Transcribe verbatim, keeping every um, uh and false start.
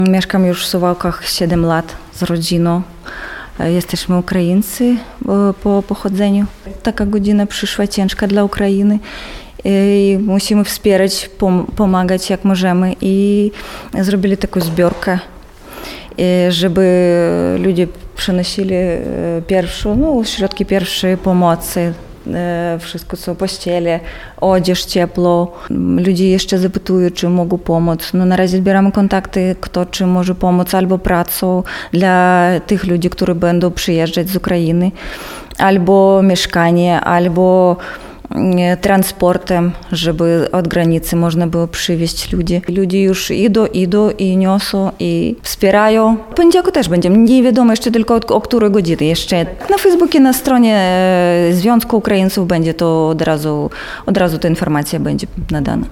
Mieszkam już w Suwałkach siedem lat z rodziną. Jesteśmy Ukraińcy po pochodzeniu. Taka godzina przyszła ciężka dla Ukrainy i musimy wspierać, pomagać jak możemy. I zrobili taką zbiórkę, żeby ludzie przynosili pierwszą, no, środki pierwszej pomocy. Wszystko co pościele, odzież, ciepło. Ludzie jeszcze zapytują, czy mogą pomóc. No, na razie zbieramy kontakty, kto czym może pomóc, albo pracą dla tych ludzi, którzy będą przyjeżdżać z Ukrainy, albo mieszkanie, albo transportem, żeby od granicy można było przywieźć ludzi. Ludzie już idą, idą i niosą i wspierają. W poniedziałku też będziemy. Nie wiadomo jeszcze tylko o, o której godzinie jeszcze. Na Facebookie, na stronie Związku Ukraińców będzie to od razu, od razu ta informacja będzie nadana.